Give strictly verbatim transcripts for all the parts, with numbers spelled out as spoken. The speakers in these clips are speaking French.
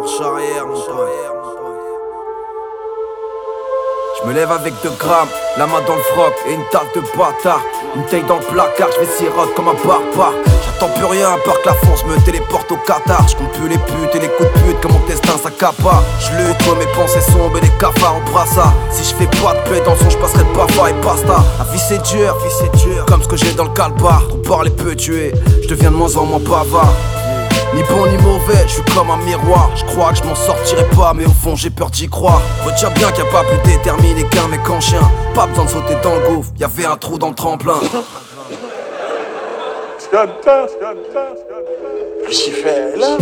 marche arrière, mon pote. Je me lève avec deux grammes, la main dans le froc et une tasse de bâtard. Une taille dans le placard, je vais sirote comme un barbare. J'attends plus rien à part que la France me téléporte au Qatar. Je compte plus les putes et les coups de pute comme mon destin s'accapare. Je lutte contre mes pensées sombres et les cafards en brassard. Si je fais pas de paix dans le son, je passerai le bava et pasta. La vie c'est dur, vie c'est dur, comme ce que j'ai dans le calbar. Trop parler peut tuer, je deviens de moins en moins bavard. Ni bon ni mauvais, je suis comme un miroir. Je crois que je m'en sortirai pas, mais au fond j'ai peur d'y croire. Retiens bien qu'il n'y a pas plus déterminé qu'un mec en chien. Pas besoin de sauter dans le gouffre, y'avait un trou dans le tremplin. Lucifer est là.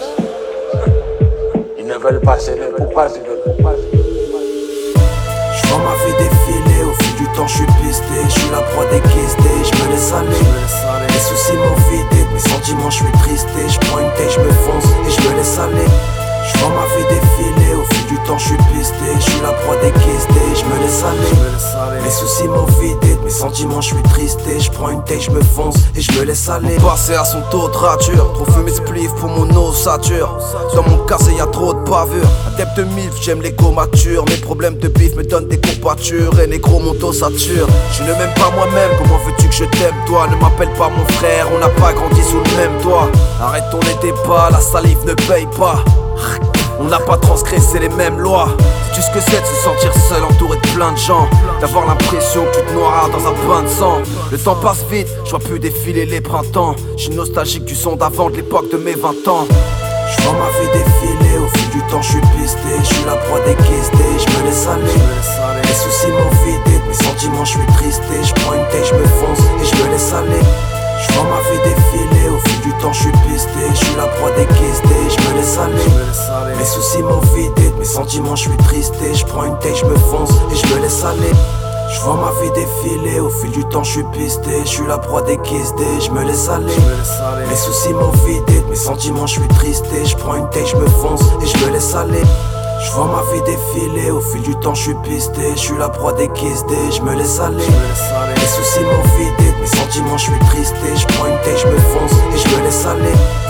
Ils ne veulent pas s'aimer, pourquoi ils veulent pas s'aimer? Je vois ma vie défiler, au fil du temps je suis pisté. Je suis la proie déguisée, je me laisse aller. Les soucis m'ont vidé, mes sentiments je suis tristé. Je prends une taille, je me fonce et je me laisse aller. Je vois ma vie défiler, au fil du temps je suis pisté. Je suis la proie déguisée, je me laisse aller. Les soucis m'ont vidé, mes sentiments je suis tristé. Je prends une taille, je me fonce et je me laisse aller. Passer à son taux de rature, trop fumer spliff pour mon ossature. Dans mon casier y'a trop de bavure. Adepte de milf, j'aime les go matures. Mes problèmes de bif me donnent des courbatures. Et négro mon ossature. Je ne m'aime pas moi-même, comment veux-tu que je t'aime toi? Ne m'appelle pas mon frère, on n'a pas grandi sous le même toit. Arrête ton débat, la salive ne paye pas. On n'a pas transgressé les mêmes lois. Sais-tu ce que c'est de se sentir seul entouré de plein de gens? D'avoir l'impression que tu te noieras dans un bain de sang. Le temps passe vite, je vois plus défiler les printemps. Je suis nostalgique du son d'avant, de l'époque de mes vingt ans. Je vois ma vie défiler, au fil du temps je suis pisté. Je suis la proie déguisée, je me laisse aller. Les soucis m'ont vidé, mes sentiments je suis tristé. Je prends une taille, je me fonce et je me laisse aller. Je vois ma vie défiler, au fil du temps je suis pisté. Je suis la proie déguisée, je me laisse aller. Les soucis m'ont vidé, mes sentiments je suis tristé. Je prends une taille, je me fonce et je me laisse aller. Je vois ma vie défiler, au fil du temps je suis pisté. Je suis la proie déguisée, je me laisse aller. Les soucis m'ont vidé, mes sentiments je suis tristé. Je prends une taille, je me fonce et je me laisse aller. Je vois ma vie défiler, au fil du temps je suis pisté. Je suis la proie déguisée, je me laisse aller. Les soucis m'ont vidé, mes sentiments je suis tristé. Je prends une taille, je me fonce et je me laisse aller.